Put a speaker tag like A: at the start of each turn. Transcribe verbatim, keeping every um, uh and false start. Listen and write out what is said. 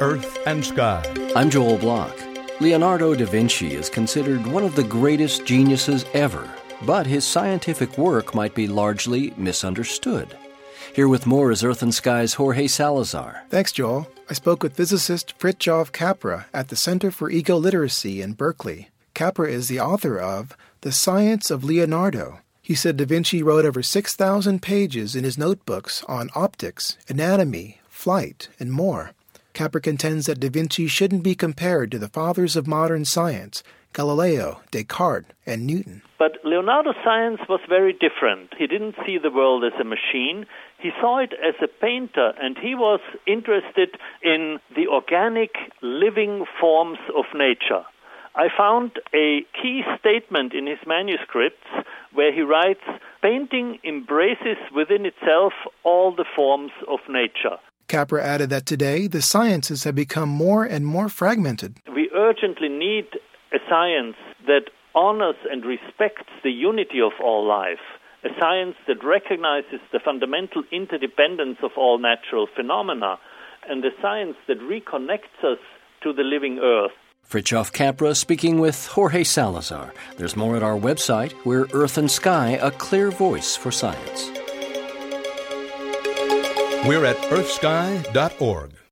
A: Earth and Sky.
B: I'm Joel Block. Leonardo da Vinci is considered one of the greatest geniuses ever, but his scientific work might be largely misunderstood. Here with more is Earth and Sky's Jorge Salazar.
C: Thanks, Joel. I spoke with physicist Fritjof Capra at the Center for Ego-Literacy in Berkeley. Capra is the author of The Science of Leonardo. He said Da Vinci wrote over six thousand pages in his notebooks on optics, anatomy, flight, and more. Capra contends that Da Vinci shouldn't be compared to the fathers of modern science, Galileo, Descartes, and Newton.
D: But Leonardo's science was very different. He didn't see the world as a machine. He saw it as a painter, and he was interested in the organic, living forms of nature. I found a key statement in his manuscripts where he writes, "Painting embraces within itself all the forms of nature."
C: Capra added that today the sciences have become more and more fragmented.
D: We urgently need a science that honors and respects the unity of all life, a science that recognizes the fundamental interdependence of all natural phenomena, and a science that reconnects us to the living earth.
B: Fritjof Capra speaking with Jorge Salazar. There's more at our website, We're Earth and Sky, a clear voice for science.
A: We're at earth sky dot org.